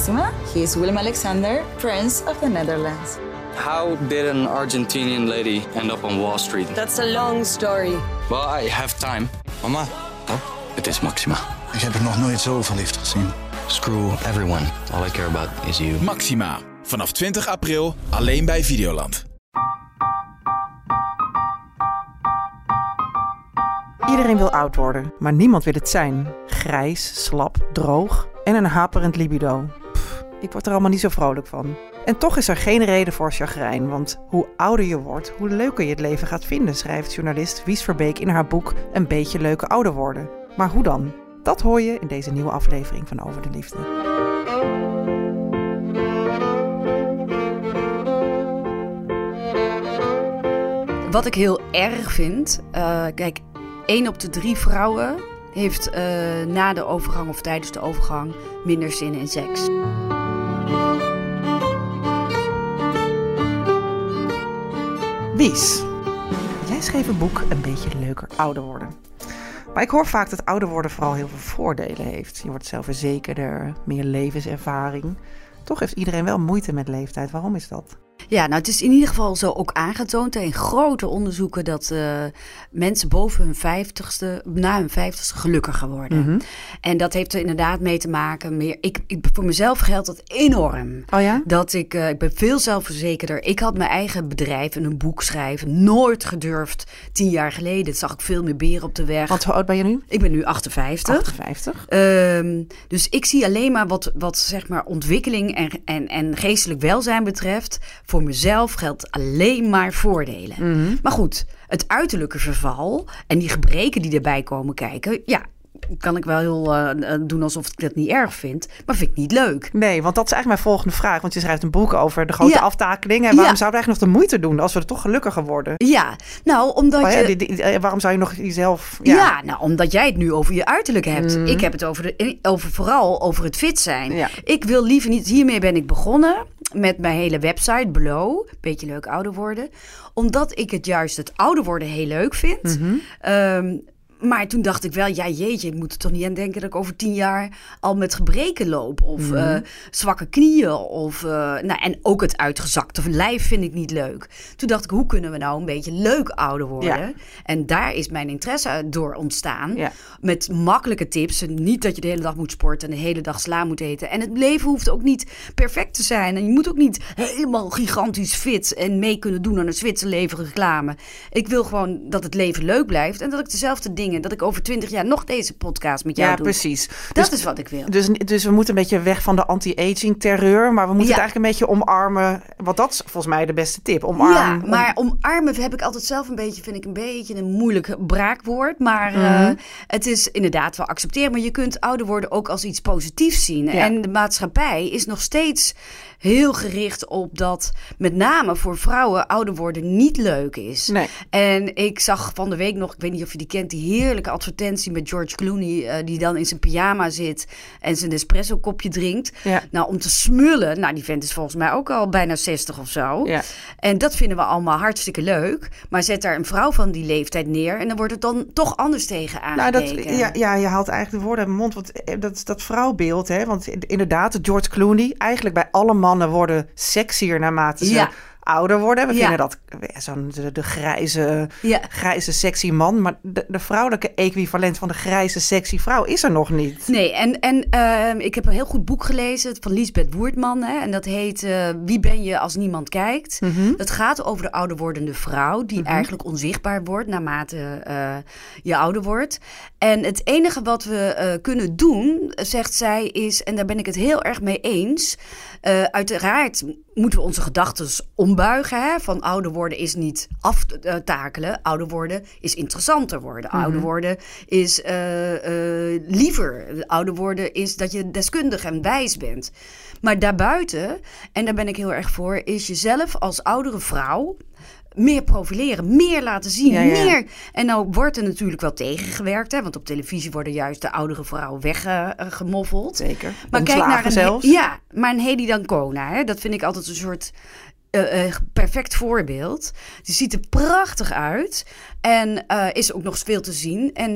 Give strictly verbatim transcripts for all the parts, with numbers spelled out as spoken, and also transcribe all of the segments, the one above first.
Maxima. He is Willem-Alexander, Prince of the Netherlands. How did an Argentinian lady end up on Wall Street? That's a long story. Well, I have time. Mama, oh, Het is Maxima. ik heb er nog nooit zo verliefd gezien. Screw everyone. All I care about is you. Maxima. Vanaf twintig april alleen bij Videoland. Iedereen wil oud worden, maar niemand wil het zijn. Grijs, slap, droog en een haperend libido. Pff, ik word er allemaal niet zo vrolijk van. En toch is er geen reden voor chagrijn, want hoe ouder je wordt, hoe leuker je het leven gaat vinden, schrijft journalist Wies Verbeek in haar boek Een beetje leuke ouder worden. Maar hoe dan? Dat hoor je in deze nieuwe aflevering van Over de Liefde. Wat ik heel erg vind, uh, kijk, één op de drie vrouwen heeft uh, na de overgang of tijdens de overgang minder zin in seks. Wies, jij schreef een boek Een beetje leuker ouder worden. Maar ik hoor vaak dat ouder worden vooral heel veel voordelen heeft. Je wordt zelfverzekerder, meer levenservaring. Toch heeft iedereen wel moeite met leeftijd. Waarom is dat? Ja, nou het is in ieder geval zo ook aangetoond in grote onderzoeken dat uh, mensen boven hun vijftigste, na hun vijftigste gelukkiger worden. Mm-hmm. En dat heeft er inderdaad mee te maken. Meer, ik, ik, voor mezelf geldt dat enorm. Oh ja? Dat ik, uh, ik ben veel zelfverzekerder. Ik had mijn eigen bedrijf en een boek schrijven nooit gedurfd tien jaar geleden. Dat zag ik veel meer beren op de weg. Want hoe oud ben je nu? Ik ben nu achtenvijftig. achtenvijftig. Um, dus ik zie alleen maar wat, wat zeg maar ontwikkeling en, en, en geestelijk welzijn betreft. Voor mezelf geldt alleen maar voordelen. Mm-hmm. Maar goed, het uiterlijke verval en die gebreken die erbij komen kijken, ja, kan ik wel heel uh, doen alsof ik dat niet erg vind, maar vind ik niet leuk. Nee, want dat is eigenlijk mijn volgende vraag. Want je schrijft een boek over de grote ja. aftakeling. En waarom ja. zouden we eigenlijk nog de moeite doen als we er toch gelukkiger worden? Ja, nou, omdat maar, je... Ja, die, die, waarom zou je nog jezelf... Ja, ja nou, omdat jij het nu over je uiterlijk hebt. Mm. Ik heb het over, de, over vooral over het fit zijn. Ja. Ik wil liever niet... Hiermee ben ik begonnen met mijn hele website, Blow. Beetje leuk ouder worden. Omdat ik het juist het ouder worden heel leuk vind. Mm-hmm. Um, Maar toen dacht ik wel, ja jeetje, ik moet er toch niet aan denken dat ik over tien jaar al met gebreken loop. Of mm-hmm. uh, zwakke knieën. Of, uh, nou, en ook het uitgezakte lijf vind ik niet leuk. Toen dacht ik, hoe kunnen we nou een beetje leuk ouder worden? Ja. En daar is mijn interesse door ontstaan. Ja. Met makkelijke tips. Niet dat je de hele dag moet sporten en de hele dag sla moet eten. En het leven hoeft ook niet perfect te zijn. En je moet ook niet helemaal gigantisch fit en mee kunnen doen aan een Zwitserleven reclame. Ik wil gewoon dat het leven leuk blijft en dat ik dezelfde dingen dat ik over twintig jaar nog deze podcast met jou ja, doe. Ja, precies. Dat dus, is wat ik wil. Dus, dus we moeten een beetje weg van de anti-aging terreur, maar we moeten ja. het eigenlijk een beetje omarmen. Want dat is volgens mij de beste tip. Omarmen. Ja, maar om... omarmen heb ik altijd zelf een beetje, vind ik een beetje een moeilijk braakwoord. Maar mm-hmm. uh, het is inderdaad wel accepteren. Maar je kunt ouder worden ook als iets positiefs zien. Ja. En de maatschappij is nog steeds heel gericht op dat met name voor vrouwen ouder worden niet leuk is. Nee. En ik zag van de week nog, ik weet niet of je die kent, die heerlijke advertentie met George Clooney, uh, die dan in zijn pyjama zit en zijn espresso kopje drinkt. Ja. Nou, om te smullen. Nou, die vent is volgens mij ook al bijna zestig of zo. Ja. En dat vinden we allemaal hartstikke leuk. Maar zet daar een vrouw van die leeftijd neer en dan wordt het dan toch anders tegen aangekeken. Nou, dat, ja, ja, je haalt eigenlijk de woorden uit mijn mond. Want dat, dat vrouwbeeld, hè. Want inderdaad, George Clooney, eigenlijk bij alle mannen worden sexier naarmate ze ja. ouder worden. We ja. vinden dat zo'n de, de grijze, ja. grijze sexy man. Maar de, de vrouwelijke equivalent van de grijze sexy vrouw is er nog niet. Nee, en, en uh, ik heb een heel goed boek gelezen van Liesbeth Woertman. Hè, en dat heet uh, Wie ben je als niemand kijkt? Mm-hmm. Dat gaat over de ouder wordende vrouw die mm-hmm. eigenlijk onzichtbaar wordt naarmate uh, je ouder wordt. En het enige wat we uh, kunnen doen, zegt zij, is, en daar ben ik het heel erg mee eens, uh, uiteraard moeten we onze gedachten ombuigen. Hè? Van ouder worden is niet aftakelen. Ouder worden is interessanter worden. Mm-hmm. Ouder worden is uh, uh, liever. Ouder worden is dat je deskundig en wijs bent. Maar daarbuiten, en daar ben ik heel erg voor, is jezelf als oudere vrouw meer profileren, meer laten zien, ja, ja. meer. En nou wordt er natuurlijk wel tegengewerkt, hè, want op televisie worden juist de oudere vrouwen weggemoffeld. Uh, Zeker. Maar kijk naar een, zelfs. Ja, maar een Hedy Dancona, hè, dat vind ik altijd een soort uh, uh, perfect voorbeeld. Die ziet er prachtig uit en uh, is ook nog veel te zien. En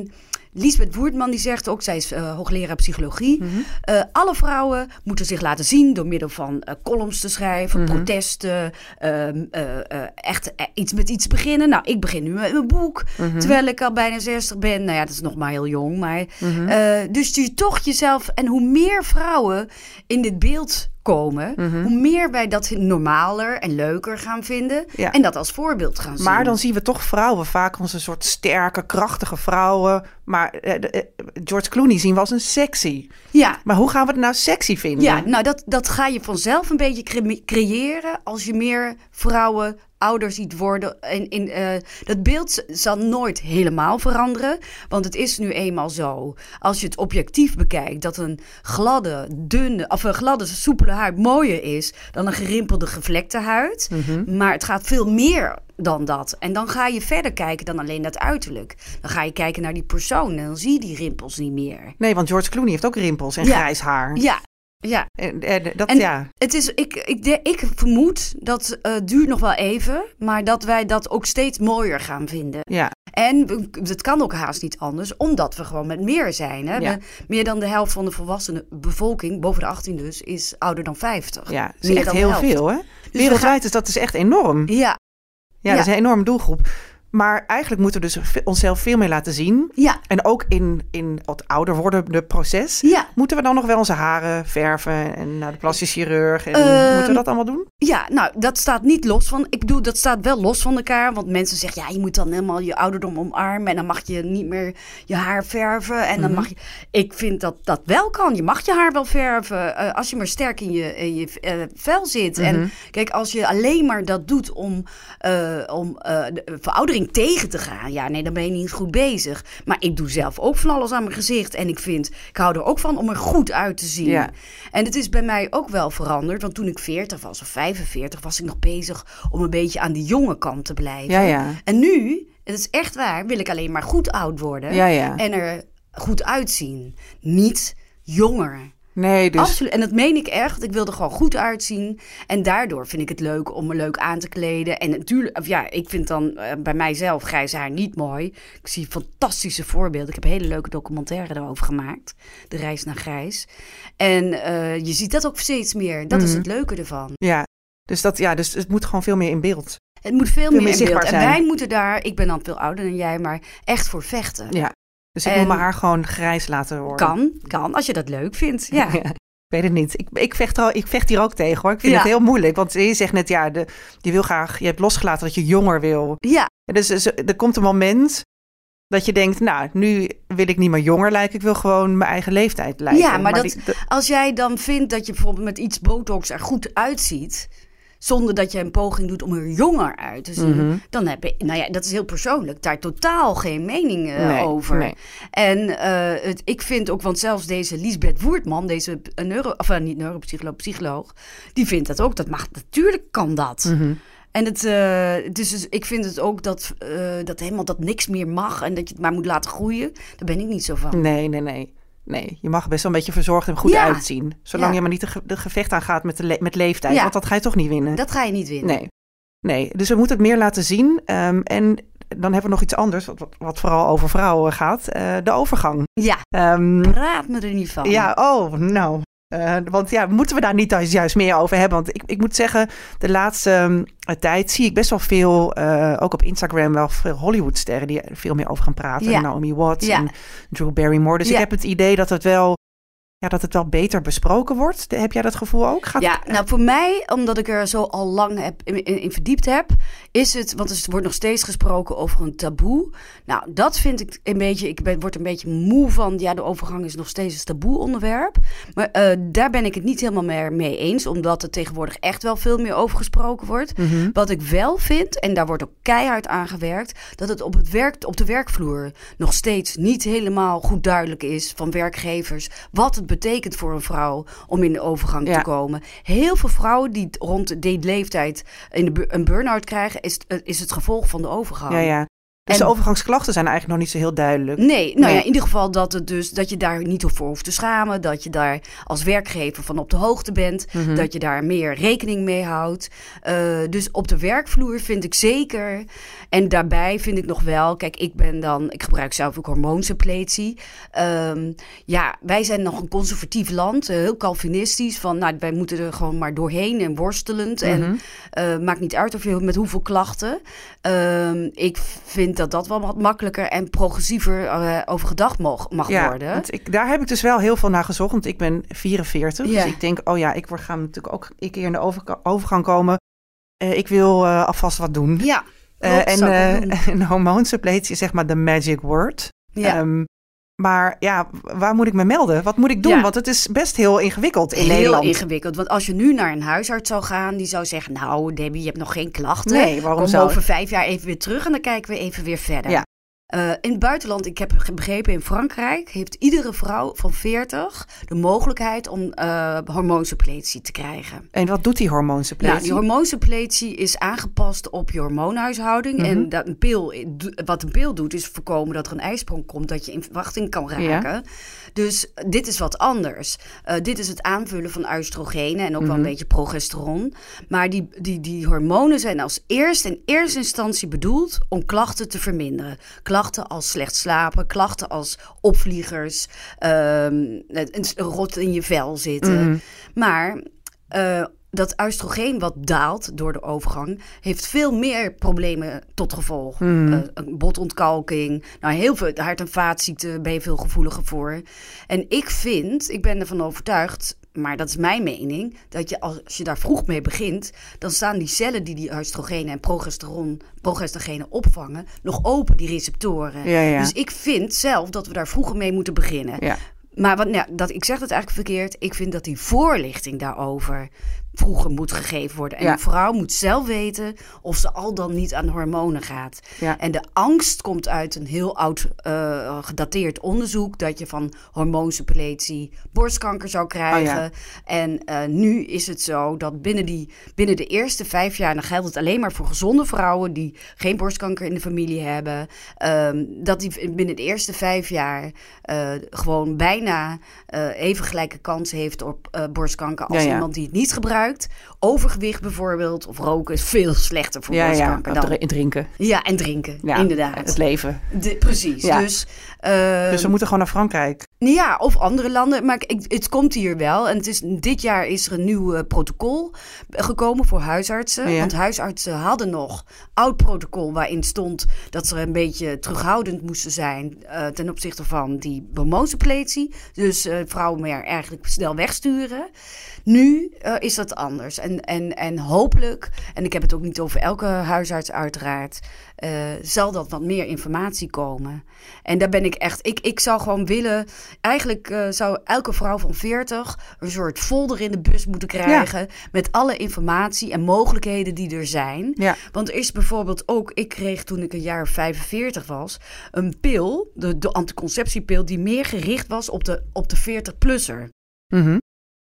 Lisbeth Woertman die zegt ook, zij is uh, hoogleraar psychologie. Mm-hmm. Uh, alle vrouwen moeten zich laten zien door middel van uh, columns te schrijven, mm-hmm. protesten, uh, uh, uh, echt uh, iets met iets beginnen. Nou, ik begin nu met mijn boek, mm-hmm. terwijl ik al bijna zestig ben. Nou ja, dat is nog maar heel jong. Maar, mm-hmm. uh, dus je toch jezelf, en hoe meer vrouwen in dit beeld komen, mm-hmm. hoe meer wij dat normaler en leuker gaan vinden ja. en dat als voorbeeld gaan zien. Maar dan zien we toch vrouwen vaak als een soort sterke, krachtige vrouwen. Maar uh, uh, George Clooney zien we als een sexy. Ja. Maar hoe gaan we het nou sexy vinden? Ja, nou dat, dat ga je vanzelf een beetje cre- creëren als je meer vrouwen ouder ziet worden. En in, uh, dat beeld zal nooit helemaal veranderen. Want het is nu eenmaal zo. Als je het objectief bekijkt, dat een gladde, dunne, of een gladde, soepele huid mooier is dan een gerimpelde, gevlekte huid. Mm-hmm. Maar het gaat veel meer dan dat. En dan ga je verder kijken dan alleen dat uiterlijk. Dan ga je kijken naar die persoon en dan zie je die rimpels niet meer. Nee, want George Clooney heeft ook rimpels en ja. grijs haar. Ja. Ja, en, en, dat, en ja. het is, ik, ik, de, ik vermoed dat uh, het duurt nog wel even, maar dat wij dat ook steeds mooier gaan vinden. Ja. En het kan ook haast niet anders, omdat we gewoon met meer zijn. Hè? Ja. We, meer dan de helft van de volwassene bevolking, boven de achttien dus, is ouder dan vijftig. Ja, dat is echt heel veel, hè? Dus wereldwijd gaan... is dat is echt enorm. Ja. Ja, ja, dat is een enorme doelgroep. Maar eigenlijk moeten we dus onszelf veel meer laten zien. Ja. En ook in, in het ouder wordende proces. Ja. Moeten we dan nog wel onze haren verven en naar de plastische chirurg? En uh, moeten we dat allemaal doen? Ja, nou, dat staat niet los van. Ik bedoel, dat staat wel los van elkaar. Want mensen zeggen, ja, je moet dan helemaal je ouderdom omarmen. En dan mag je niet meer je haar verven. En dan mm-hmm. mag je. Ik vind dat dat wel kan. Je mag je haar wel verven. Uh, als je maar sterk in je, in je uh, vel zit. Mm-hmm. En kijk, als je alleen maar dat doet om, uh, om uh, de veroudering tegen te gaan. Ja, nee, dan ben je niet goed bezig. Maar ik doe zelf ook van alles aan mijn gezicht. En ik vind, ik hou er ook van om er goed uit te zien. Ja. En het is bij mij ook wel veranderd. Want toen ik veertig was of vijfenveertig, was ik nog bezig om een beetje aan die jonge kant te blijven. Ja, ja. En nu, het is echt waar, wil ik alleen maar goed oud worden. Ja, ja. En er goed uitzien. Niet jonger. Nee, dus... Absoluut. En dat meen ik echt. Ik wil er gewoon goed uitzien. En daardoor vind ik het leuk om me leuk aan te kleden. En natuurlijk, of ja, ik vind dan uh, bij mijzelf grijs haar niet mooi. Ik zie fantastische voorbeelden. Ik heb een hele leuke documentaire erover gemaakt. De reis naar grijs. En uh, je ziet dat ook steeds meer. Dat mm-hmm. is het leuke ervan. Ja, dus, dat, ja, dus het moet gewoon veel meer in beeld. Het moet veel, veel meer, meer in beeld. Zijn. En wij moeten daar, ik ben dan veel ouder dan jij, maar echt voor vechten. Ja. Dus ik en, moet mijn haar gewoon grijs laten worden. Kan, kan, als je dat leuk vindt. Ja. Ja, ik weet het niet. Ik, ik, vecht er al, ik vecht hier ook tegen, hoor. Ik vind ja. het heel moeilijk. Want je zegt net, ja, de, je wil graag, je hebt losgelaten dat je jonger wil. Ja. Dus, dus er komt een moment dat je denkt, nou, nu wil ik niet meer jonger lijken. Ik wil gewoon mijn eigen leeftijd lijken. Ja, maar, maar dat, die, de, als jij dan vindt dat je bijvoorbeeld met iets botox er goed uitziet, zonder dat je een poging doet om er jonger uit te zien, mm-hmm. dan heb je, nou ja, dat is heel persoonlijk, daar totaal geen mening uh, nee, over. Nee. En uh, het, ik vind ook, want zelfs deze Lisbeth Woertman, deze uh, neuro, of uh, niet neuropsycholoog, psycholoog, die vindt dat ook. Dat mag, natuurlijk kan dat. Mm-hmm. En het, uh, dus, dus ik vind het ook dat, uh, dat helemaal dat niks meer mag en dat je het maar moet laten groeien. Daar ben ik niet zo van. Nee, nee, nee. Nee, je mag best wel een beetje verzorgd en goed ja. uitzien. Zolang ja. je maar niet de, ge- de gevecht aangaat met, de le- met leeftijd. Ja. Want dat ga je toch niet winnen. Dat ga je niet winnen. Nee, nee. Dus we moeten het meer laten zien. Um, en dan hebben we nog iets anders, wat, wat, wat vooral over vrouwen gaat. Uh, de overgang. Ja, um, praat me er niet van. Ja, oh, nou. Uh, want ja, moeten we daar niet juist meer over hebben? Want ik, ik moet zeggen, de laatste um, tijd zie ik best wel veel, uh, ook op Instagram, wel veel Hollywoodsterren die er veel meer over gaan praten. Ja. Naomi Watts ja. en Drew Barrymore. Dus ja. ik heb het idee dat het wel... Ja, dat het wel beter besproken wordt. Heb jij dat gevoel ook? Gaat ja, nou voor mij, omdat ik er zo al lang heb, in, in, in verdiept heb, is het, want er wordt nog steeds gesproken over een taboe. Nou, dat vind ik een beetje, ik ben, word een beetje moe van, ja, de overgang is nog steeds een taboe onderwerp. Maar uh, daar ben ik het niet helemaal meer mee eens, omdat er tegenwoordig echt wel veel meer over gesproken wordt. Mm-hmm. Wat ik wel vind, en daar wordt ook keihard aan gewerkt, dat het op, het werk, op de werkvloer nog steeds niet helemaal goed duidelijk is van werkgevers wat het betekent voor een vrouw om in de overgang ja. te komen. Heel veel vrouwen die rond die leeftijd in de, een burn-out krijgen, is, is het gevolg van de overgang. Ja, ja. Dus en, de overgangsklachten zijn eigenlijk nog niet zo heel duidelijk. Nee, nou nee. ja, in ieder geval dat, het dus, dat je daar niet voor hoeft te schamen. Dat je daar als werkgever van op de hoogte bent. Mm-hmm. Dat je daar meer rekening mee houdt. Uh, dus op de werkvloer vind ik zeker. En daarbij vind ik nog wel, kijk, ik ben dan, ik gebruik zelf ook hormoonsuppletie. Um, ja, wij zijn nog een conservatief land, uh, heel calvinistisch. Van, nou, wij moeten er gewoon maar doorheen en worstelend. Mm-hmm. En uh, maakt niet uit of je met hoeveel klachten. Um, ik vind dat dat wel wat makkelijker en progressiever uh, overgedacht mag, mag ja, worden. Want ik, daar heb ik dus wel heel veel naar gezocht, want ik ben vierenveertig. Ja. Dus ik denk, oh ja, ik ga natuurlijk ook een keer in de over, overgang komen. Uh, ik wil uh, alvast wat doen. Ja. Uh, en uh, een hormoonsuppletie is zeg maar de magic word. Ja. Um, maar ja, waar moet ik me melden? Wat moet ik doen? Ja. Want het is best heel ingewikkeld in heel Nederland. Heel ingewikkeld. Want als je nu naar een huisarts zou gaan, die zou zeggen, nou Debbie, je hebt nog geen klachten. Nee, waarom Kom zou over vijf jaar even weer terug en dan kijken we even weer verder. Ja. Uh, in het buitenland, ik heb begrepen, in Frankrijk heeft iedere vrouw van veertig de mogelijkheid om uh, hormoonsuppletie te krijgen. En wat doet die hormoonsuppletie? Nou, die hormoonsuppletie is aangepast op je hormoonhuishouding. Mm-hmm. En dat een pil, wat een pil doet, is voorkomen dat er een ijsprong komt, dat je in verwachting kan raken. Ja. Dus dit is wat anders. Uh, dit is het aanvullen van oestrogenen en ook mm-hmm. wel een beetje progesteron. Maar die, die, die hormonen zijn als eerst in eerste instantie bedoeld om klachten te verminderen. Klachten als slecht slapen, klachten als opvliegers, um, een rot in je vel zitten. Mm-hmm. Maar uh, dat oestrogeen wat daalt door de overgang heeft veel meer problemen tot gevolg. Mm. Uh, botontkalking, nou heel veel hart- en vaatziekten ben je veel gevoeliger voor. En ik vind, ik ben ervan overtuigd, maar dat is mijn mening, dat je als je daar vroeg mee begint, dan staan die cellen die die oestrogenen en progesteron, progestogenen opvangen, nog open, die receptoren. Ja, ja. Dus ik vind zelf dat we daar vroeger mee moeten beginnen. Ja. Maar wat, nou, dat, ik zeg het eigenlijk verkeerd. Ik vind dat die voorlichting daarover vroeger moet gegeven worden. En ja. de vrouw moet zelf weten of ze al dan niet aan hormonen gaat. Ja. En de angst komt uit een heel oud uh, gedateerd onderzoek, dat je van hormoonsuppletie borstkanker zou krijgen. Oh ja. En uh, nu is het zo dat binnen, die, binnen de eerste vijf jaar, dan geldt het alleen maar voor gezonde vrouwen die geen borstkanker in de familie hebben, um, dat die binnen de eerste vijf jaar uh, gewoon bijna uh, even gelijke kans heeft op uh, borstkanker als ja, ja. iemand die het niet gebruikt. Overgewicht bijvoorbeeld of roken is veel slechter voor ja, borstkanker ja, dan drinken. Ja, en drinken, ja, inderdaad. Het leven. De, precies. Ja. Dus, uh, dus we moeten gewoon naar Frankrijk. Ja, of andere landen. Maar ik, het komt hier wel. En het is, dit jaar is er een nieuw uh, protocol gekomen voor huisartsen. Ja. Want huisartsen hadden nog oud protocol waarin stond dat ze een beetje terughoudend moesten zijn uh, ten opzichte van die hormoonsuppletie. Dus uh, vrouwen meer eigenlijk snel wegsturen. Nu uh, is dat anders. En, en, en hopelijk, en ik heb het ook niet over elke huisarts uiteraard, uh, zal dat wat meer informatie komen. En daar ben ik echt, ik, ik zou gewoon willen, eigenlijk uh, zou elke vrouw van veertig een soort folder in de bus moeten krijgen, ja, met alle informatie en mogelijkheden die er zijn. Ja. Want er is bijvoorbeeld ook, ik kreeg toen ik een jaar vijfenveertig was, een pil, de, de anticonceptiepil, die meer gericht was op de, op de veertig-plusser. Mm-hmm.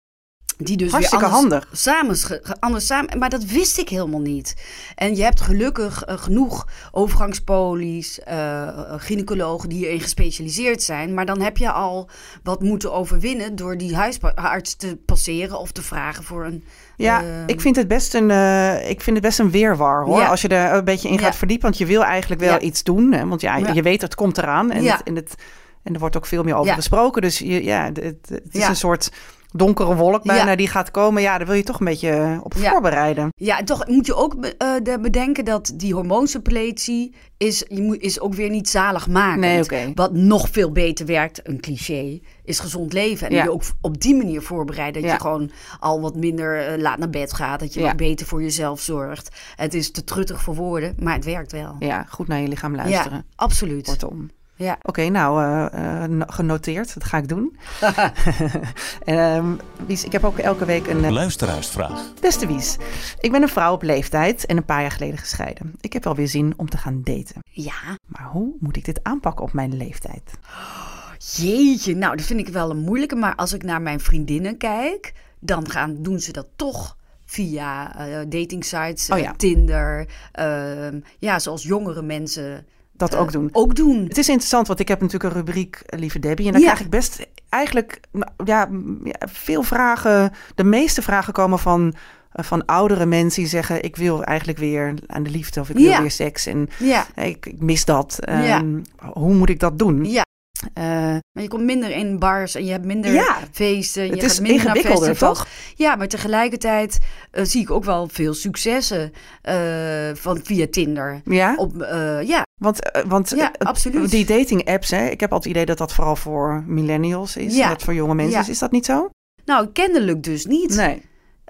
Die dus hartstikke weer anders, handig. Samen, anders samen, maar dat wist ik helemaal niet. En je hebt gelukkig uh, genoeg overgangspolies, uh, gynaecologen die hierin gespecialiseerd zijn. Maar dan heb je al wat moeten overwinnen door die huisarts te passeren of te vragen voor een... Ja, uh, ik vind het best een, uh, ik vind het best een weerwar, hoor. Ja. Als je er een beetje in gaat ja. verdiepen, want je wil eigenlijk wel ja. iets doen. Hè? Want ja, ja, je weet dat het komt eraan. En, ja. het, en, het, en er wordt ook veel meer over ja. gesproken. Dus je, ja, het, het is ja. een soort donkere wolk bijna ja. die gaat komen. Ja, daar wil je toch een beetje op ja. voorbereiden. Ja, toch moet je ook uh, bedenken dat die hormoonsuppletie is, je moet, is ook weer niet zaligmakend. Nee, okay. Wat nog veel beter werkt, een cliché, is gezond leven. En ja. je ook op die manier voorbereiden. Dat ja. je gewoon al wat minder uh, laat naar bed gaat. Dat je ja. wat beter voor jezelf zorgt. Het is te truttig voor woorden, maar het werkt wel. Ja, goed naar je lichaam luisteren. Ja, absoluut. Kortom. Ja. Oké, okay, nou, uh, uh, genoteerd. Dat ga ik doen. en, um, Wies, ik heb ook elke week een... Uh... luisteraarsvraag. Beste Wies, ik ben een vrouw op leeftijd en een paar jaar geleden gescheiden. Ik heb wel weer zin om te gaan daten. Ja. Maar hoe moet ik dit aanpakken op mijn leeftijd? Jeetje, nou, dat vind ik wel een moeilijke. Maar als ik naar mijn vriendinnen kijk, dan gaan, doen ze dat toch via uh, datingsites, oh, ja. Tinder. Uh, ja, zoals jongere mensen Dat uh, ook doen. Ook doen. Het is interessant, want ik heb natuurlijk een rubriek uh, Lieve Debbie. En daar ja. krijg ik best eigenlijk ja, veel vragen. De meeste vragen komen van, uh, van oudere mensen die zeggen... ik wil eigenlijk weer aan de liefde of ik wil ja. weer seks. En ja. ik, ik mis dat. Um, ja. Hoe moet ik dat doen? Ja. Uh, maar je komt minder in bars en je hebt minder ja, feesten. Je het gaat is minder ingewikkelder, naar festivals. toch? Ja, maar tegelijkertijd uh, zie ik ook wel veel successen uh, van via Tinder. Ja? Op, uh, ja. Want, uh, want ja, uh, absoluut. Die dating apps, hè, ik heb altijd het idee dat dat vooral voor millennials is. Ja. Dat voor jonge mensen ja. is. Is dat niet zo? Nou, kennelijk dus niet. Nee.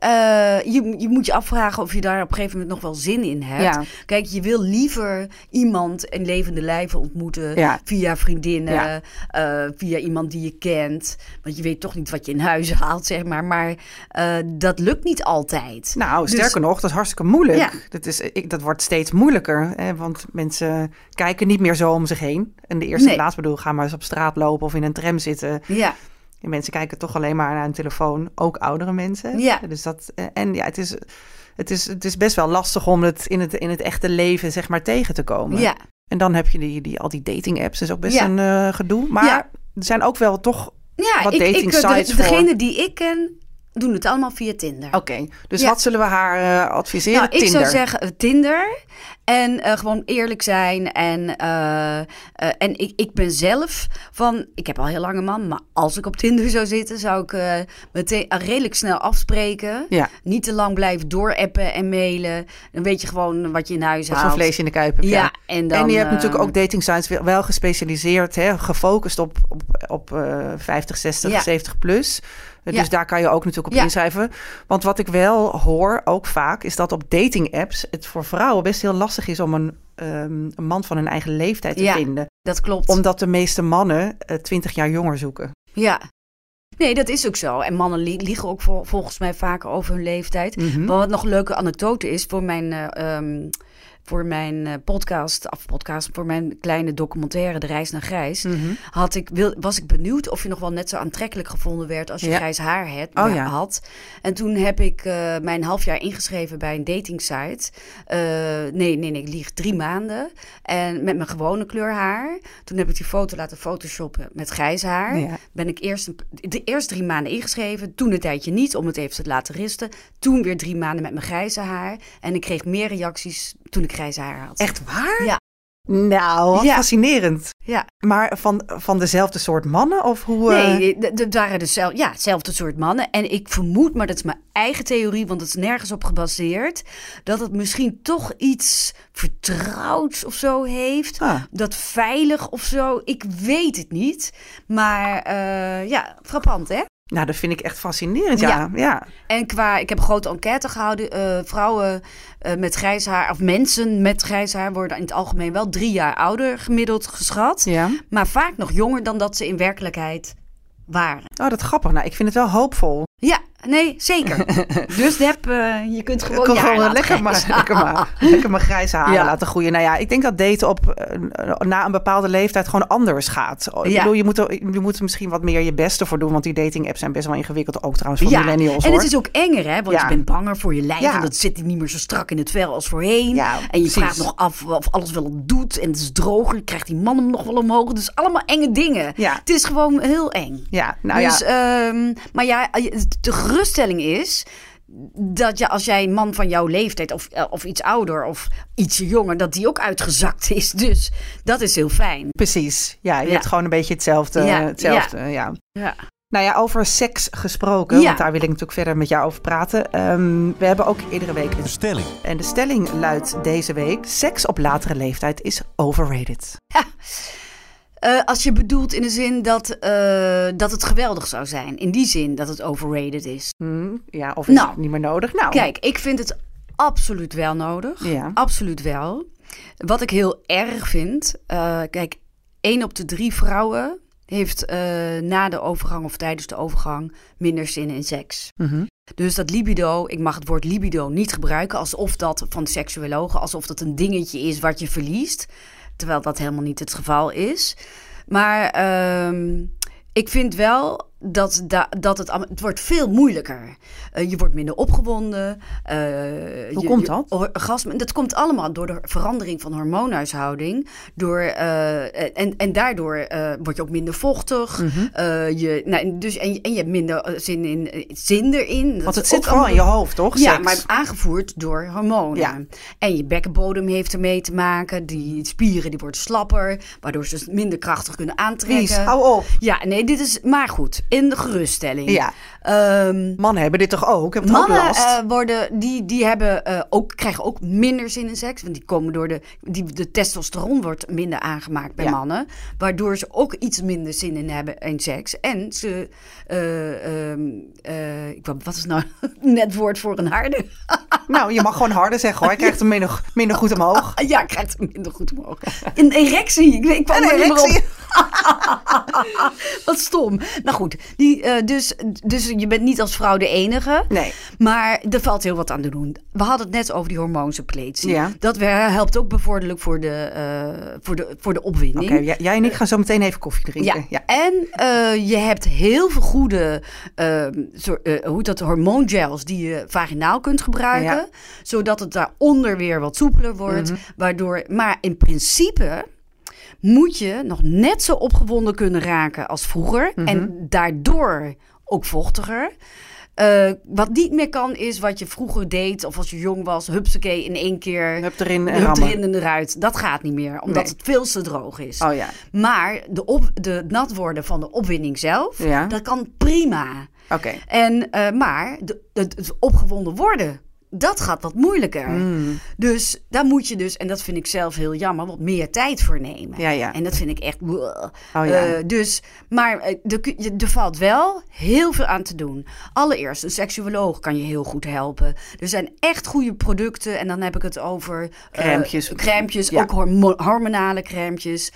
Uh, je, je moet je afvragen of je daar op een gegeven moment nog wel zin in hebt. Ja. Kijk, je wil liever iemand in levende lijven ontmoeten. Ja. Via vriendinnen, ja. uh, via iemand die je kent. Want je weet toch niet wat je in huis haalt, zeg maar. Maar uh, dat lukt niet altijd. Nou, dus, sterker nog, dat is hartstikke moeilijk. Ja. Dat, is, ik, dat wordt steeds moeilijker. Hè, want mensen kijken niet meer zo om zich heen. En de eerste nee. plaats bedoel, ga maar eens op straat lopen of in een tram zitten. Ja. En mensen kijken toch alleen maar naar een telefoon, ook oudere mensen. Ja. Dus dat, en ja, het is, het is, het is best wel lastig om het in het, in het echte leven zeg maar tegen te komen. Ja. En dan heb je die, die, al die dating apps, dat is ook best ja. een uh, gedoe. Maar ja. er zijn ook wel toch ja, wat ik, dating ik, sites de, voor. Degene die ik ken, doen het allemaal via Tinder. Oké, okay. dus ja. wat zullen we haar uh, adviseren? Nou, Tinder. Ik zou zeggen uh, Tinder. En uh, gewoon eerlijk zijn. En, uh, uh, en ik, ik ben zelf van... Ik heb al heel lang een man. Maar als ik op Tinder zou zitten... zou ik uh, meteen uh, redelijk snel afspreken. Ja. Niet te lang blijven doorappen en mailen. Dan weet je gewoon wat je in huis haalt. Wat voor vlees in de kuip heb je. Ja, en, dan, en je hebt uh, natuurlijk ook dating sites wel gespecialiseerd. Hè, gefocust op, op, op uh, vijftig, zestig, ja. zeventig plus. Dus ja. daar kan je ook natuurlijk op ja. inschrijven. Want wat ik wel hoor, ook vaak, is dat op dating apps het voor vrouwen best heel lastig is om een, um, een man van hun eigen leeftijd te ja, vinden. Dat klopt. Omdat de meeste mannen uh, twintig jaar jonger zoeken. Ja. Nee, dat is ook zo. En mannen li- liegen ook vol- volgens mij vaker over hun leeftijd. Mm-hmm. Maar wat nog een leuke anekdote is voor mijn... Uh, um, Voor mijn podcast, of podcast, voor mijn kleine documentaire De Reis naar Grijs, mm-hmm. had ik, wil, was ik benieuwd of je nog wel net zo aantrekkelijk gevonden werd als je ja. grijs haar had, oh, ja. had. En toen heb ik uh, mijn half jaar ingeschreven bij een dating site. Uh, nee, nee, nee, ik lieg drie maanden. En met mijn gewone kleur haar. Toen heb ik die foto laten photoshoppen met grijs haar. Ja. Ben ik eerst een, de eerste drie maanden ingeschreven. Toen een tijdje niet, om het even te laten risten. Toen weer drie maanden met mijn grijze haar. En ik kreeg meer reacties toen ik grijs haar had. Echt waar? Ja. Nou, wat ja. fascinerend. Ja. Maar van, van dezelfde soort mannen? Of hoe? Nee, het waren dus ja, hetzelfde soort mannen. En ik vermoed, maar dat is mijn eigen theorie, want het is nergens op gebaseerd, dat het misschien toch iets vertrouwds of zo heeft. Ah. Dat veilig of zo. Ik weet het niet. Maar uh, ja, frappant, hè? Nou, dat vind ik echt fascinerend, ja. ja. ja. En qua, ik heb een grote enquête gehouden. Uh, vrouwen uh, met grijs haar, of mensen met grijs haar, worden in het algemeen wel drie jaar ouder gemiddeld geschat. Ja. Maar vaak nog jonger dan dat ze in werkelijkheid waren. Oh, dat is grappig. Nou, ik vind het wel hoopvol. Ja, nee, zeker. Dus Deb, uh, je kunt gewoon Kom je haar gewoon lekker maar, lekker maar, lekker maar grijze haren ja. laten groeien. Nou ja, ik denk dat daten op uh, na een bepaalde leeftijd gewoon anders gaat. Ik ja. bedoel, je moet, er, je moet er misschien wat meer je best ervoor doen, want die dating apps zijn best wel ingewikkeld, ook trouwens voor ja. millennials. En hoor. het is ook enger, hè? Want ja. je bent banger voor je lijf, ja. en dat zit niet meer zo strak in het vel als voorheen. Ja, en je precies. vraagt nog af of alles wel het doet en het is droger. Krijgt die man hem nog wel omhoog? Dus allemaal enge dingen. Ja. Het is gewoon heel eng. Ja, nou dus, ja. Um, maar ja, de geruststelling is dat je, als jij een man van jouw leeftijd of, of iets ouder of ietsje jonger, dat die ook uitgezakt is. Dus dat is heel fijn. Precies. Ja, je ja. hebt gewoon een beetje hetzelfde. Ja. hetzelfde ja. Ja. ja. Nou ja, over seks gesproken, ja. want daar wil ik natuurlijk verder met jou over praten. Um, we hebben ook iedere week een stelling. En de stelling luidt deze week: seks op latere leeftijd is overrated. Ja. Uh, als je bedoelt in de zin dat, uh, dat het geweldig zou zijn. In die zin dat het overrated is. Hmm, ja, of is nou, het niet meer nodig? Nou. Kijk, ik vind het absoluut wel nodig. Ja. Absoluut wel. Wat ik heel erg vind. Uh, kijk, één op de drie vrouwen heeft uh, na de overgang of tijdens de overgang minder zin in seks. Mm-hmm. Dus dat libido, ik mag het woord libido niet gebruiken alsof dat van de seksuologen, alsof dat een dingetje is wat je verliest. Terwijl dat helemaal niet het geval is. Maar um, ik vind wel, dat, da, dat het, het wordt veel moeilijker. Uh, je wordt minder opgewonden. Uh, Hoe je, komt je, dat? Orgasme, dat komt allemaal door de verandering van hormoonhuishouding. Door, uh, en, en daardoor uh, word je ook minder vochtig. Mm-hmm. Uh, je, nou, dus, en, en je hebt minder zin, in, zin erin. Dat Want het zit vooral in je hoofd, toch? Ja, Seks. maar aangevoerd door hormonen. Ja. En je bekkenbodem heeft ermee te maken. Die spieren die worden slapper. Waardoor ze dus minder krachtig kunnen aantrekken. Lies, hou op. Ja, nee, dit is maar goed. In de geruststelling. Ja. Um, mannen hebben dit toch ook? Hebben mannen ook last? Uh, worden, die, die hebben, uh, ook, krijgen ook minder zin in seks. Want die komen door de, die, de testosteron wordt minder aangemaakt bij ja. mannen. Waardoor ze ook iets minder zin in hebben in seks. En ze, uh, um, uh, ik, wat is nou net woord voor een harde? Nou, je mag gewoon harder zeggen hoor. Je krijgt hem minder, minder goed omhoog. Ja, ik krijg hem minder goed omhoog. Een erectie. Ik, ik kwam een erectie. Wat stom. Nou goed, die, uh, dus, dus je bent niet als vrouw de enige. Nee. Maar er valt heel wat aan te doen. We hadden het net over die hormoonsuppletie. Ja. Dat helpt ook bevorderlijk voor de, uh, voor de, voor de opwinding. Oké, okay, jij en ik gaan zo meteen even koffie drinken. Ja, ja. En uh, je hebt heel veel goede uh, zo, uh, hoe dat, hormoongels die je vaginaal kunt gebruiken. Ja. Zodat het daaronder weer wat soepeler wordt. Mm-hmm. Waardoor, maar in principe moet je nog net zo opgewonden kunnen raken als vroeger. Mm-hmm. En daardoor ook vochtiger. Uh, wat niet meer kan is wat je vroeger deed. Of als je jong was, hupsakee in één keer. Hup erin en hup rammen. erin en eruit. Dat gaat niet meer, omdat nee. het veel te droog is. Oh, ja. Maar de, op, de nat worden van de opwinding zelf, ja. dat kan prima. Oké. Okay. En uh, maar de, het, het opgewonden worden, dat gaat wat moeilijker. Mm. Dus daar moet je dus, en dat vind ik zelf heel jammer, wat meer tijd voor nemen. Ja, ja. En dat vind ik echt... Oh, ja. uh, dus, maar er, er valt wel heel veel aan te doen. Allereerst, een seksuoloog kan je heel goed helpen. Er zijn echt goede producten. En dan heb ik het over... Crèmpjes. Uh, crèmpjes, ja. ook hormo- hormonale crèmpjes.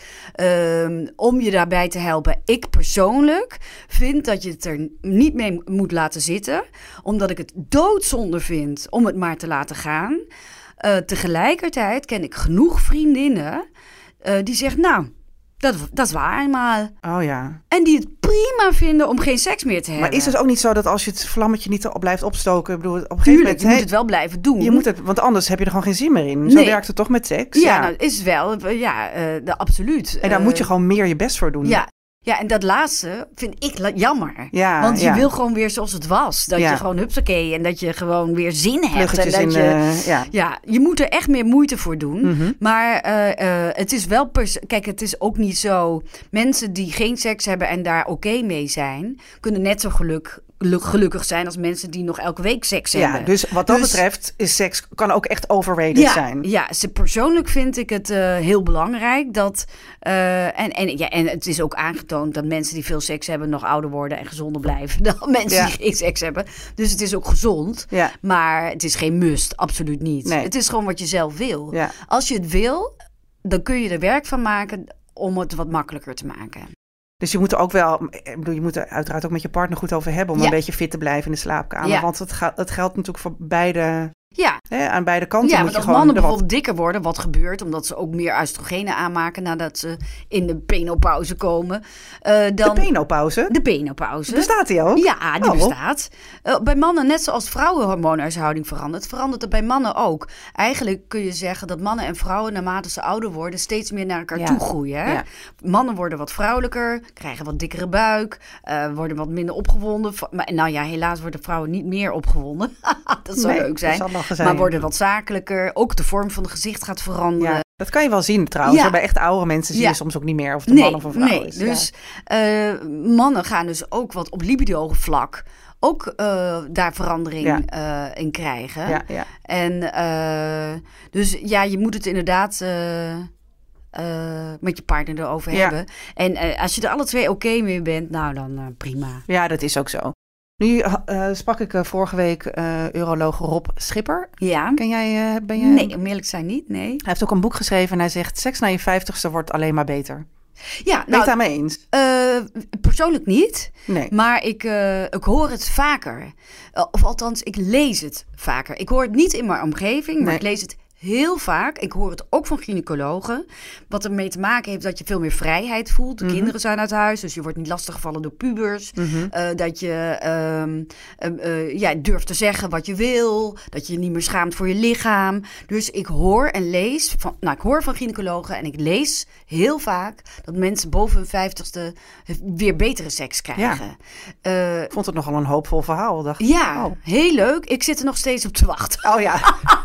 Um, om je daarbij te helpen. Ik persoonlijk vind dat je het er niet mee moet laten zitten. Omdat ik het doodzonde vind om het maar te laten gaan. Uh, tegelijkertijd ken ik genoeg vriendinnen uh, die zeggen, nou, dat, dat is waar eenmaal. Oh ja. En die het prima vinden om geen seks meer te hebben. Maar is het ook niet zo dat als je het vlammetje niet op blijft opstoken, ik bedoel, op een gegeven Tuurlijk, moment, je he, moet het wel blijven doen. Je moet het, want anders heb je er gewoon geen zin meer in. Zo nee. werkt het toch met seks? Ja, ja. nou, is wel, ja, uh, de, absoluut. En daar uh, moet je gewoon meer je best voor doen. Ja. Ja, en dat laatste vind ik la- jammer. Ja, Want je ja. wil gewoon weer zoals het was. Dat ja. je gewoon hupsakee en dat je gewoon weer zin hebt. En dat in, je, uh, ja. ja, je moet er echt meer moeite voor doen. Mm-hmm. Maar uh, uh, het is wel... Pers- Kijk, het is ook niet zo... Mensen die geen seks hebben en daar oké okay mee zijn, kunnen net zo geluk... gelukkig zijn als mensen die nog elke week seks ja, hebben. Dus wat dat dus, betreft is seks kan ook echt overrated ja, zijn. Ja, persoonlijk vind ik het uh, heel belangrijk dat... Uh, en, en, ja, en het is ook aangetoond dat mensen die veel seks hebben nog ouder worden en gezonder blijven dan mensen ja. die geen seks hebben. Dus het is ook gezond. Ja. Maar het is geen must, absoluut niet. Nee. Het is gewoon wat je zelf wil. Ja. Als je het wil, dan kun je er werk van maken om het wat makkelijker te maken. Dus je moet er ook wel, ik bedoel, je moet er uiteraard ook met je partner goed over hebben om ja. een beetje fit te blijven in de slaapkamer. Ja. Want het, ga, het geldt natuurlijk voor beide, ja. hè, aan beide kanten. Ja, moet want je als gewoon mannen wat... bijvoorbeeld dikker worden, wat gebeurt, omdat ze ook meer oestrogenen aanmaken nadat ze in de penopauze komen. Uh, dan... De penopauze? De penopauze. Bestaat die ook? Ja, die oh. bestaat. Uh, bij mannen, net zoals vrouwenhormoonhuishouding verandert, verandert het bij mannen ook. Eigenlijk kun je zeggen dat mannen en vrouwen, naarmate ze ouder worden, steeds meer naar elkaar ja. toe groeien. Hè? Ja. Mannen worden wat vrouwelijker, krijgen wat dikkere buik, uh, worden wat minder opgewonden. Maar, nou ja, helaas worden vrouwen niet meer opgewonden. Dat zou nee, leuk zijn. Dat zal zijn. Maar worden wat zakelijker. Ook de vorm van het gezicht gaat veranderen. Ja, dat kan je wel zien trouwens. Ja. Bij echt oudere mensen zie je ja. soms ook niet meer of de nee, man of een vrouw nee. is. Dus ja. uh, mannen gaan dus ook wat op libido vlak ook uh, daar verandering ja. uh, in krijgen. Ja, ja. En uh, dus ja, je moet het inderdaad uh, uh, met je partner erover ja. hebben. En uh, als je er alle twee oké okay mee bent, nou dan uh, prima. Ja, dat is ook zo. Nu uh, sprak ik uh, vorige week uh, uroloog Rob Schipper. Ja. Ken jij, uh, ben jij... Nee, om eerlijk te zijn niet, nee. Hij heeft ook een boek geschreven en hij zegt, seks na je vijftigste wordt alleen maar beter. Ja, ben je nou, het daarmee eens? Uh, persoonlijk niet. Nee. Maar ik, uh, ik hoor het vaker. Uh, of althans, ik lees het vaker. Ik hoor het niet in mijn omgeving, maar nee. ik lees het heel vaak, ik hoor het ook van gynaecologen, wat ermee te maken heeft dat je veel meer vrijheid voelt. De mm-hmm. kinderen zijn uit huis, dus je wordt niet lastiggevallen door pubers. Mm-hmm. Uh, dat je um, uh, uh, ja, durft te zeggen wat je wil, dat je je niet meer schaamt voor je lichaam. Dus ik hoor en lees, van, nou ik hoor van gynaecologen en ik lees heel vaak dat mensen boven hun vijftigste weer betere seks krijgen. Ja. Uh, ik vond het nogal een hoopvol verhaal. Dacht ja, oh. heel leuk. Ik zit er nog steeds op te wachten. Oh ja.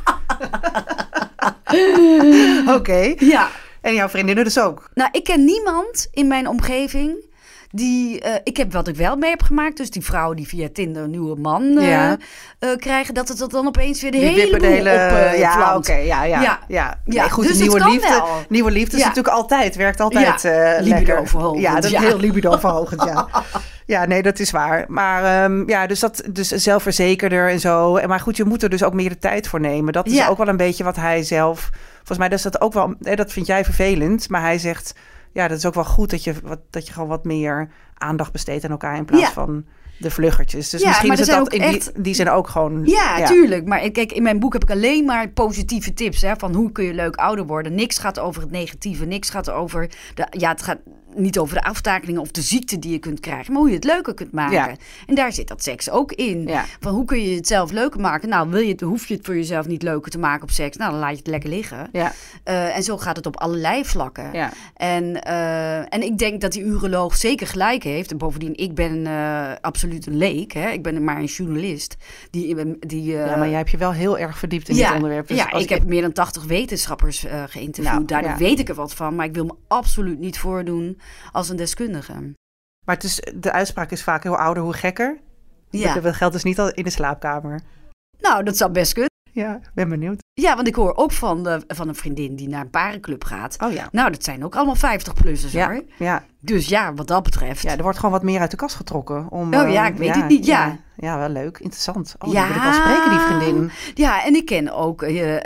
Oké. Okay. Ja. En jouw vriendinnen dus ook? Nou, ik ken niemand in mijn omgeving die... Uh, ik heb wat ik wel mee heb gemaakt. Dus die vrouwen die via Tinder een nieuwe man uh, ja. uh, krijgen... dat het dan opeens weer de die hele boel hele, op uh, Ja, oké. Okay, ja, ja, ja. ja. Nee, ja. goed, dus nieuwe liefde, wel. nieuwe liefde is ja. natuurlijk altijd... werkt altijd ja. uh, libido lekker. Verhogend, ja, dat is ja. heel libido verhogend, ja. Ja, nee, dat is waar. Maar um, ja, dus dat dus zelfverzekerder en zo. Maar goed, je moet er dus ook meer de tijd voor nemen. Dat is ja. ook wel een beetje wat hij zelf... Volgens mij is dat ook wel... Dat vind jij vervelend. Maar hij zegt... Ja, dat is ook wel goed dat je, wat, dat je gewoon wat meer aandacht besteedt aan elkaar... in plaats ja. van de vluggertjes. Dus ja, misschien is het dat in echt... die, die zijn ook gewoon... Ja, ja, tuurlijk. Maar kijk, in mijn boek heb ik alleen maar positieve tips. Hè, van hoe kun je leuk ouder worden. Niks gaat over het negatieve. Niks gaat over... De, ja, het gaat... niet over de aftakelingen of de ziekte die je kunt krijgen, maar hoe je het leuker kunt maken. Ja. En daar zit dat seks ook in. Ja. Van hoe kun je het zelf leuker maken? Nou, wil je het, hoef je het voor jezelf niet leuker te maken op seks? Nou, dan laat je het lekker liggen. Ja. Uh, en zo gaat het op allerlei vlakken. Ja. En, uh, en ik denk dat die uroloog zeker gelijk heeft. En bovendien, ik ben uh, absoluut een leek. Hè? Ik ben maar een journalist. Die, die, uh, ja, maar jij hebt je wel heel erg verdiept in ja, dit onderwerp. Dus ja, ik, ik heb meer dan tachtig wetenschappers uh, geïnterviewd. Nou, Daardoor ja. weet ik er wat van. Maar ik wil me absoluut niet voordoen als een deskundige. Maar het is, de uitspraak is vaak heel ouder, hoe gekker. Ja. Dat geldt dus niet al in de slaapkamer. Nou, dat zou best kunnen. Ja, ben benieuwd. Ja, want ik hoor ook van, de, van een vriendin die naar een parenclub gaat. Oh ja. Nou, dat zijn ook allemaal vijftig-plussers ja, hoor. Ja. Dus ja, wat dat betreft. Ja, er wordt gewoon wat meer uit de kast getrokken. Om, oh ja, ik weet ja, het niet, ja. ja. Ja, wel leuk. Interessant. Oh, ja. dan wil ik wel spreken, die vriendin. Ja, en ik ken ook, uh, uh,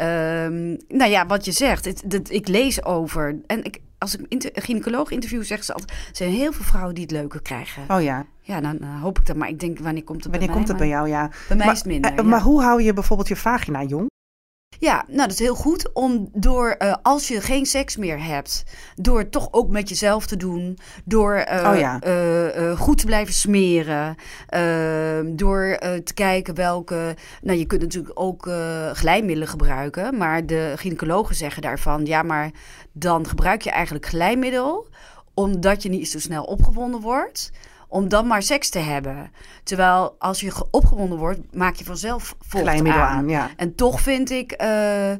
nou ja, wat je zegt. Het, het, ik lees over, en ik, als ik inter, een gynaecoloog interview, zeggen ze altijd, er zijn heel veel vrouwen die het leuker krijgen. Oh ja. Ja, dan uh, hoop ik dat. Maar ik denk, wanneer komt het wanneer bij komt mij? het bij jou, ja. Bij mij maar, is het minder, uh, ja. Maar hoe hou je bijvoorbeeld je vagina jong? Ja, nou dat is heel goed om door, uh, als je geen seks meer hebt, door toch ook met jezelf te doen, door uh, oh ja. uh, uh, goed te blijven smeren, uh, door uh, te kijken welke, nou je kunt natuurlijk ook uh, glijmiddelen gebruiken, maar de gynaecologen zeggen daarvan, ja maar dan gebruik je eigenlijk glijmiddel, omdat je niet zo snel opgewonden wordt, om dan maar seks te hebben. Terwijl als je opgewonden wordt, maak je vanzelf vocht Glijmiddel aan. aan ja. En toch vind ik, uh, uh,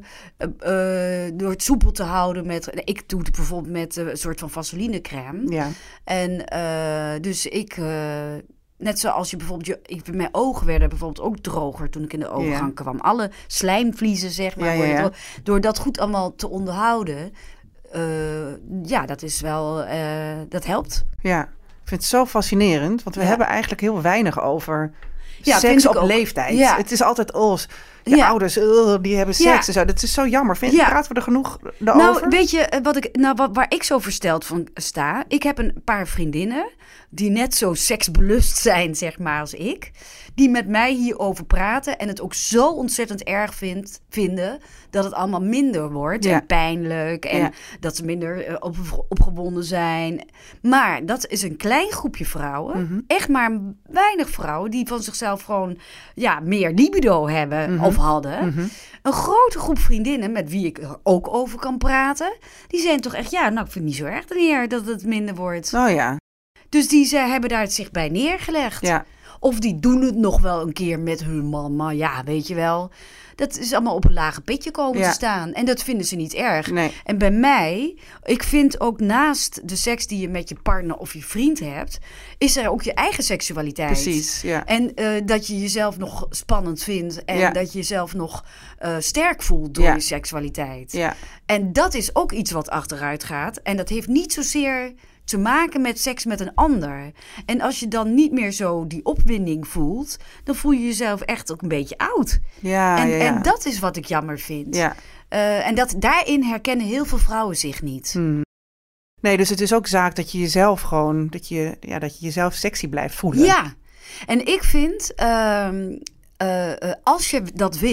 uh, door het soepel te houden met... Ik doe het bijvoorbeeld met uh, een soort van vaselinecrème. Ja. En uh, dus ik... Uh, net zoals je bijvoorbeeld... Je, ik, mijn ogen werden bijvoorbeeld ook droger toen ik in de overgang ja. kwam. Alle slijmvliezen, zeg maar. Ja, ja, ja. Door, door dat goed allemaal te onderhouden... Uh, ja, dat is wel... Uh, dat helpt. Ja. Ik vind het zo fascinerend, want we ja. hebben eigenlijk heel weinig over ja, seks op ook. leeftijd. Ja. Het is altijd, oh, je ja. ouders, uh, die hebben seks ja. en zo. Dat is zo jammer. Vind je, ja. praten we er genoeg over? Nou, weet je, wat ik, nou, wat, waar ik zo versteld van sta? Ik heb een paar vriendinnen die net zo seksbelust zijn, zeg maar, als ik. Die met mij hierover praten en het ook zo ontzettend erg vindt, vinden... dat het allemaal minder wordt ja. en pijnlijk... en ja. dat ze minder uh, op, opgewonden zijn. Maar dat is een klein groepje vrouwen. Mm-hmm. Echt maar weinig vrouwen die van zichzelf gewoon ja, meer libido hebben mm-hmm. of hadden. Mm-hmm. Een grote groep vriendinnen met wie ik er ook over kan praten... die zijn toch echt, ja, nou, ik vind het niet zo erg meer dat het minder wordt. Oh ja. Dus die ze hebben daar zich bij neergelegd. Ja. Of die doen het nog wel een keer met hun man. Maar ja, weet je wel. Dat is allemaal op een lage pitje komen ja. te staan. En dat vinden ze niet erg. Nee. En bij mij, ik vind ook naast de seks die je met je partner of je vriend hebt... is er ook je eigen seksualiteit. Precies, ja. En uh, dat je jezelf nog spannend vindt. En ja. dat je jezelf nog uh, sterk voelt door ja. je seksualiteit. Ja. En dat is ook iets wat achteruit gaat. En dat heeft niet zozeer... te maken met seks met een ander. En als je dan niet meer zo die opwinding voelt... dan voel je jezelf echt ook een beetje oud. Ja, en, ja, ja. en dat is wat ik jammer vind. Ja. Uh, en dat, daarin herkennen heel veel vrouwen zich niet. Hmm. Nee, dus het is ook zaak dat je jezelf gewoon... dat je, ja, dat je jezelf sexy blijft voelen. Ja, en ik vind... Uh, uh, uh, als je dat wil...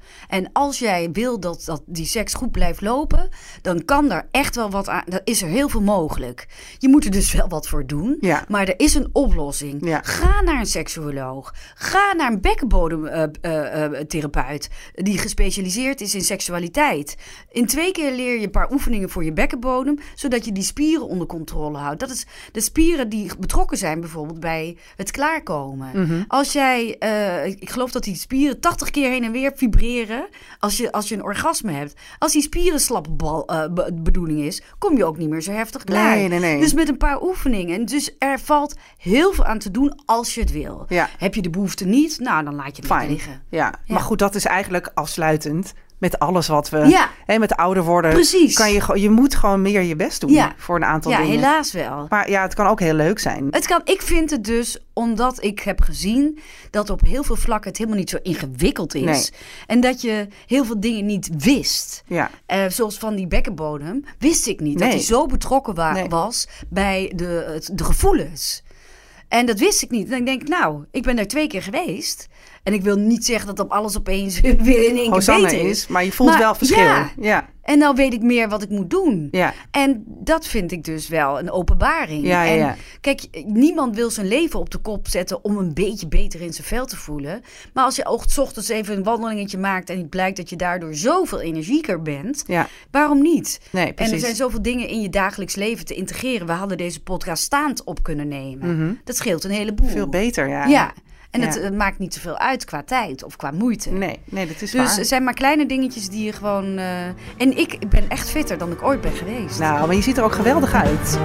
En als jij wil dat, dat die seks goed blijft lopen, dan kan daar echt wel wat aan. Dan is er heel veel mogelijk. Je moet er dus wel wat voor doen. Ja. Maar er is een oplossing. Ja. Ga naar een seksuoloog. Ga naar een bekkenbodemtherapeut uh, uh, die gespecialiseerd is in seksualiteit. In twee keer leer je een paar oefeningen voor je bekkenbodem, zodat je die spieren onder controle houdt. Dat is de spieren die betrokken zijn bijvoorbeeld bij het klaarkomen. Mm-hmm. Als jij, uh, ik geloof dat die spieren tachtig keer heen en weer vibreren als je, als je een orgasme hebt. Als die spieren slappe bal, uh, be- bedoeling is, kom je ook niet meer zo heftig klaar. Nee, nee, nee. Dus met een paar oefeningen. Dus er valt heel veel aan te doen als je het wil. Ja. Heb je de behoefte niet? Nou, dan laat je het Fijn. liggen. Ja. Ja. Maar goed, dat is eigenlijk afsluitend met alles wat we... Ja. Hè, met ouder worden. Precies. Kan je, je moet gewoon meer je best doen Ja. voor een aantal Ja, dingen. helaas wel. Maar ja, het kan ook heel leuk zijn. Het kan, ik vind het dus, omdat ik heb gezien dat op heel veel vlakken het helemaal niet zo ingewikkeld is. Nee. En dat je heel veel dingen niet wist. Ja. Uh, zoals van die bekkenbodem, wist ik niet. Nee. Dat hij zo betrokken wa- Nee. was bij de, het, de gevoelens. En dat wist ik niet. En ik denk, nou, ik ben daar twee keer geweest. En ik wil niet zeggen dat op alles opeens weer in één keer Hosanna beter is. is, maar je voelt Maar wel verschil. Ja. Ja. En nou weet ik meer wat ik moet doen. Ja. En dat vind ik dus wel een openbaring. Ja, ja, ja. En kijk, niemand wil zijn leven op de kop zetten om een beetje beter in zijn vel te voelen. Maar als je ook 's ochtends even een wandelingetje maakt en het blijkt dat je daardoor zoveel energieker bent, Ja. waarom niet? Nee, En precies. er zijn zoveel dingen in je dagelijks leven te integreren. We hadden deze podcast staand op kunnen nemen. Mm-hmm. Dat scheelt een heleboel. Veel beter, ja. Ja. En Ja. het uh, maakt niet zoveel uit qua tijd of qua moeite. Nee, nee, dat is Dus waar. er zijn maar kleine dingetjes die je gewoon... Uh... En ik ben echt fitter dan ik ooit ben geweest. Nou, maar je ziet er ook geweldig uit.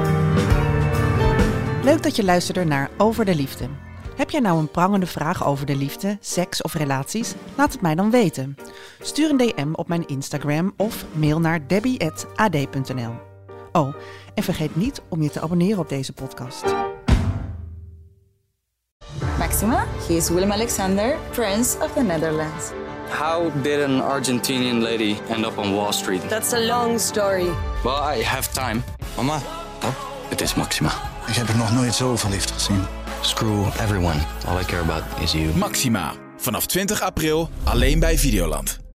Leuk dat je luisterde naar Over de Liefde. Heb jij nou een prangende vraag over de liefde, seks of relaties? Laat het mij dan weten. Stuur een D M op mijn Instagram of mail naar debbie at a d punt n l. Oh, en vergeet niet om je te abonneren op deze podcast. Maxima, he is Willem Alexander, Prince of the Netherlands. How did an Argentinian lady end up on Wall Street? That's a long story. Well, I have time. Mama, pap, Het is Maxima. ik heb er nog nooit zo verliefd gezien. Screw everyone. All I care about is you. Maxima. Vanaf twintig april alleen bij Videoland.